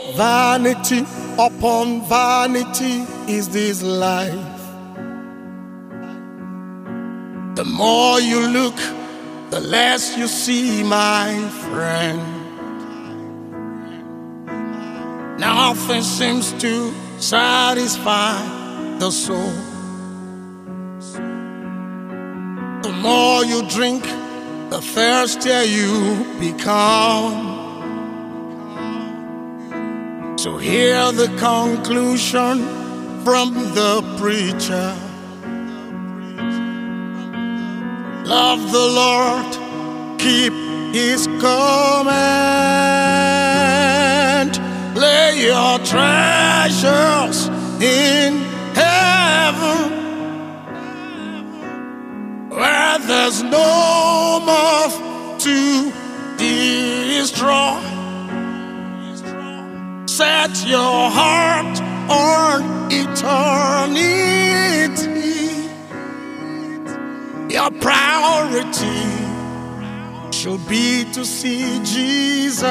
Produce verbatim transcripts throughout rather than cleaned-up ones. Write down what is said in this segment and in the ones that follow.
Vanity upon vanity is this life. The more you look, the less you see, my friend. Nothing seems to satisfy the soul. The more you drink, the thirstier you become. So hear the conclusion from the preacher. Love the Lord, keep His command. Lay your treasures in heaven, where there's no moth to destroy. Set your heart on eternity. Your priority should be to see Jesus.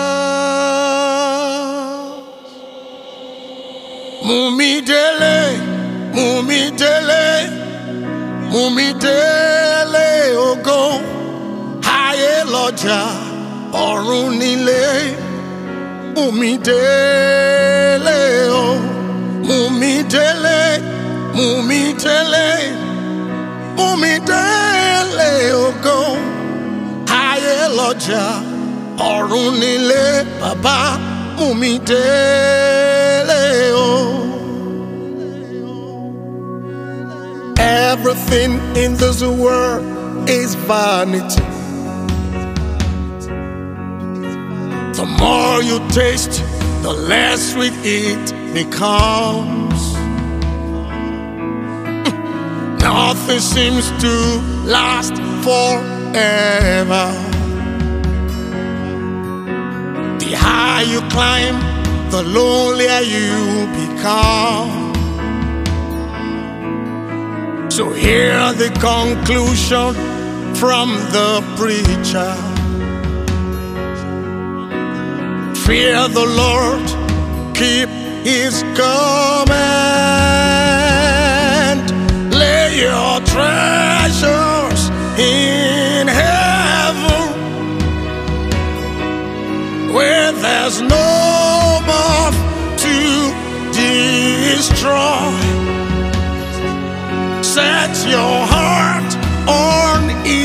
Mumi dele, mumi dele, mumi dele ogo. Haye loja, ọ̀run nílé. Mumi dele o, mumi dele, mumi dele, mumi dele ogo. Haye loja, ọ̀run nílé, baba. Mumi dele o. Everything in this world is vanity. The more you taste, the less sweet it becomes. Nothing seems to last forever. The higher you climb, the lonelier you become. So hear the conclusion from the preacher. Fear the Lord, keep His command. Lay your treasures in heaven, where there's no moth to destroy. Set your heart on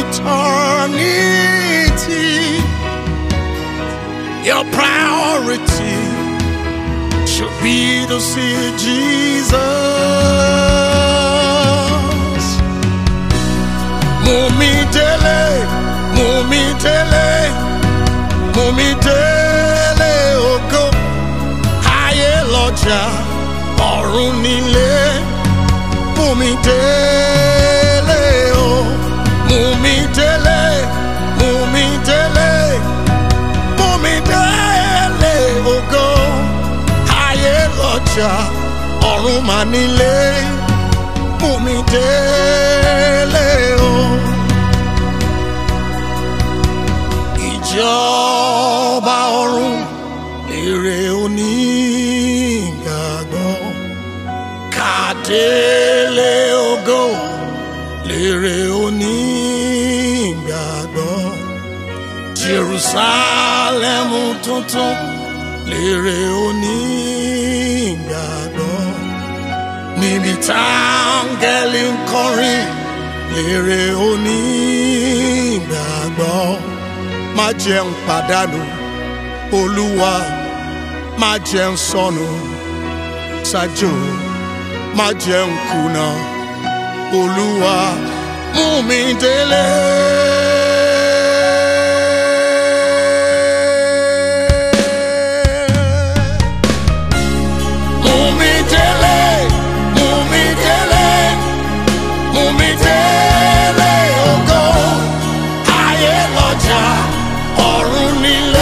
eternity. Your priority should be to see Jesus. Mumi dele, mumi dele, mumi dele ogo. Haye loja, ọ̀run nílé. Mumi dele o, mumi dele, mumi dele. Mumi dele ogo. Haye loja, ọ̀run mà nílé. Mumi dele o. Ìjọba ọ̀run èrè onígbàgbọ́. Kádélé ògo lèrè onígbàgbọ́. Jerusalem tuntun lèrè onígbàgbọ́. Níbi táńgẹ́lì ń kọrin lèrè onígbàgbọ́. Má jẹ́ n pàdánù, Olúwa, má jẹ́ n sọnù, ṣáájú, má jẹ́ n kùnà, Olúwa, mú mi délé. Mú mi délé, mú mi délé, mú mi délé ògo. Ayé lọ́jà, ọ̀run nílé.